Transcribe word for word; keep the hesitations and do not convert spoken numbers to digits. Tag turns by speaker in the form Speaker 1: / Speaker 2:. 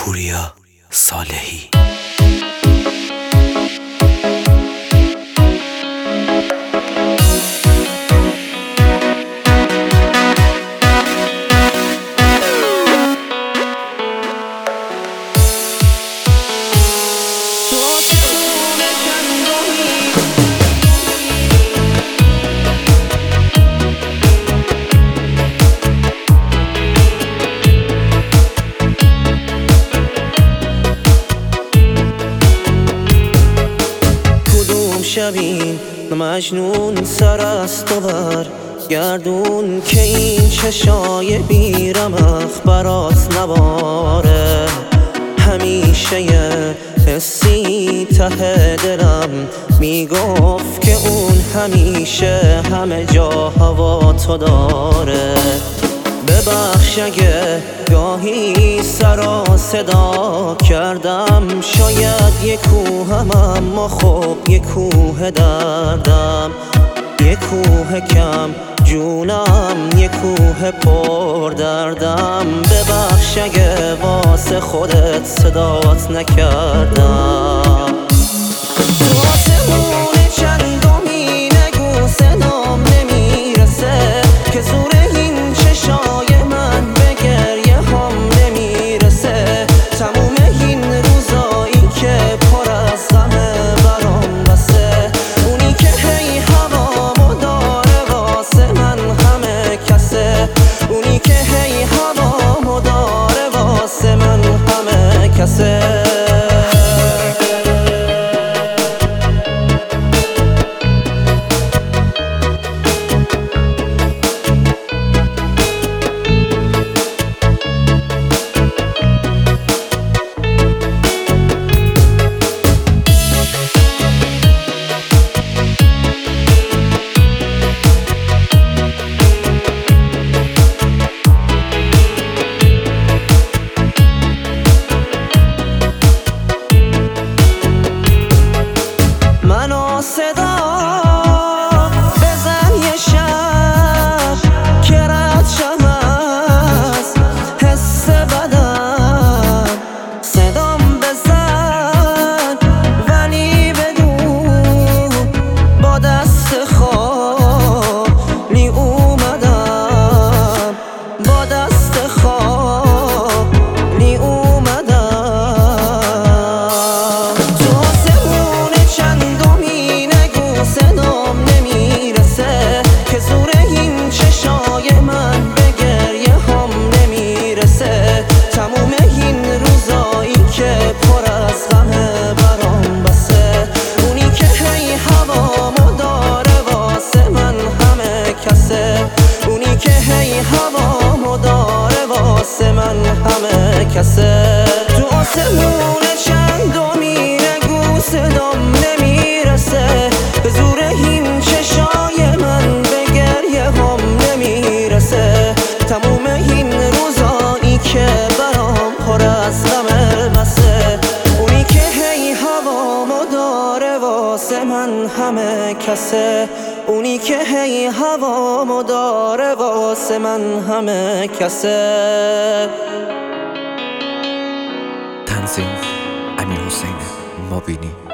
Speaker 1: پوریا صالحی.
Speaker 2: شبین مجنون سر از تو بر گردون که این چشای بیرمخ برات نباره. همیشه یه حسی ته دلم میگفت که اون همیشه همه جا هوا تو داره. ببخش اگه گاهی سر صدا کردم، شاید یه کوهم اما خب یه کوه دردم، یه کوه کم جونم، یه کوه پر دردم. ببخش اگه واسه خودت صدات نکردم. تو آسمون چندمی نگو صدام نمیرسه که زور این چشای من به گریه هم نمیرسه. تموم این روزایی که پر از غمه برام بسه. اونی که هی هوامو داره واسه من همه کسه. اونی که هی هوامو داره واسه من همه کسه. صدا بزن یه شب که رد شم از حس بدم. صدام بزن ولی بدون با دست خالی اومدم، با دست خالی اومدم. صدام نمیرسه که زور این چشای من به گریه هم نمیرسه. تموم این روزایی که پر از غمه برام بسه. اونی که هی هوامو داره واسه من همه کسه. اونی که هی هوامو داره واسه من همه کسه. تو آسمون چندمی نگو صدام نمیرسه به زور این چشای من به گریه هم نمیرسه. تموم این روزایی که برام پر از غمه بسه. اونی که هی هوامو داره واسه من همه کسه. اونی که هی هوامو داره واسه من همه کسه.
Speaker 1: تنظیم امیر حسین مابینی.